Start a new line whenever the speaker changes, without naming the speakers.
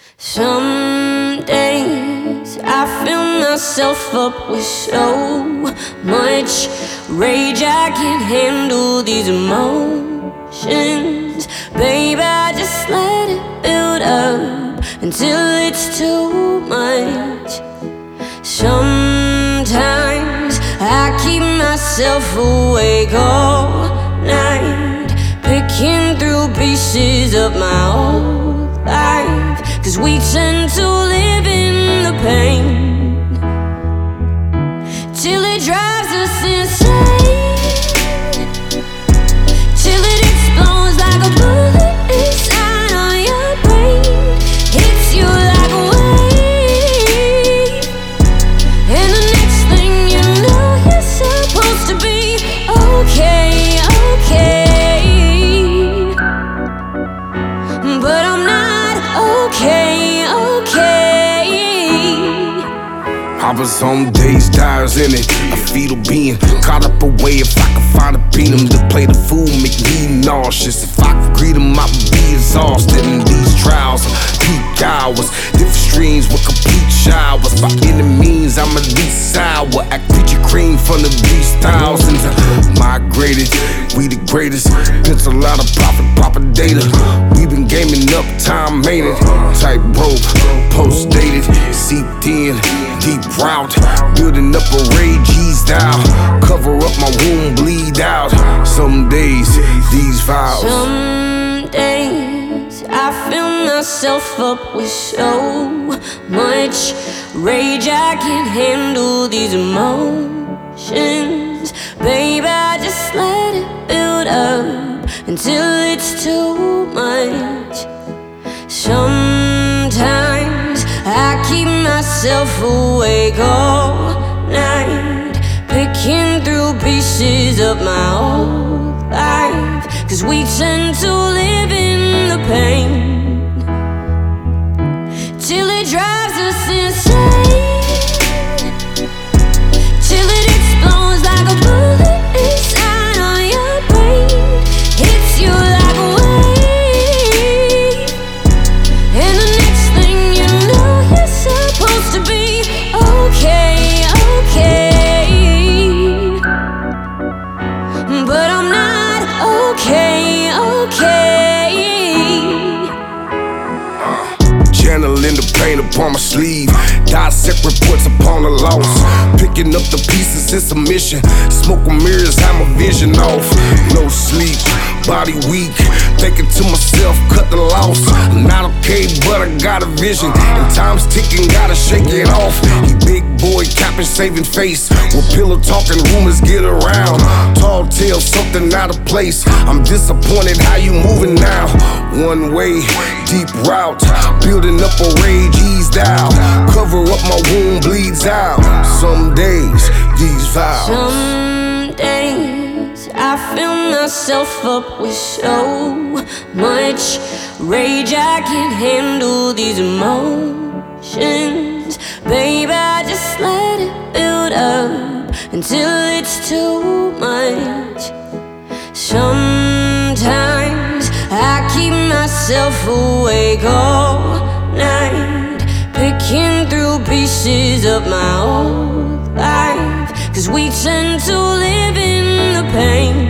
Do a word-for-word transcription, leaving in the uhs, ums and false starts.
Some days I fill myself up with so much rage I can't handle these emotions. Babe, I just let it build up until it's too much. Sometimes I keep myself awake all night, picking through pieces of my old life, 'cause we tend to live in the pain till it drives us insane, till it explodes like a bullet inside of your brain. Hits you like a wave, and the next thing you know, you're supposed to be okay, okay, but I'm not okay, okay.
I was on days, tires in it, a fetal being caught up away. If I could find a beat him to play the fool, make me nauseous. If I could greet him, I would be exhausted in these trials. Peak hours, different streams with complete showers. By any means, I'm at least sour. Act creature cream from the beast thousands. Migrated, we the greatest. Pencil out of profit, proper data. We been gaming up, time ain't it? Type broke, post dated, seeped in, deep route. Building up a rage, eased out. Cover up my wound, bleed out. Some days, these vows.
Some days I fill myself up with so much rage I can't handle these emotions. Babe, I just let it build up until it's too much. Sometimes I keep myself awake all night, picking through pieces of my old life, 'cause we tend to live in the pain till it drives us insane, till it explodes like a bullet inside of your brain. Hits you like a wave, and the next thing you know, you're supposed to be okay, okay, but I'm not okay, okay.
Channeling the pain upon my sleeve, dissect reports upon the loss. Picking up the pieces, it's a mission. Smoke and mirrors, have my vision off. No sleep, body weak. Thinking to myself, cut the loss. I'm not okay, but I got a vision. And time's ticking, gotta shake it off. He big boy, capping, saving face. With pillow talking, rumors get around. Tall tale, something out of place. I'm disappointed how you moving now. One way, deep route. Building up a rage, eased out. Cover up my wound, bleeds out. Some days, these vows.
Some days I fill myself up with so much rage I can't handle these emotions. Babe, I just let it build up until it's too much. Sometimes I keep myself awake all night, picking through pieces of my old life, 'cause we tend to live in the pain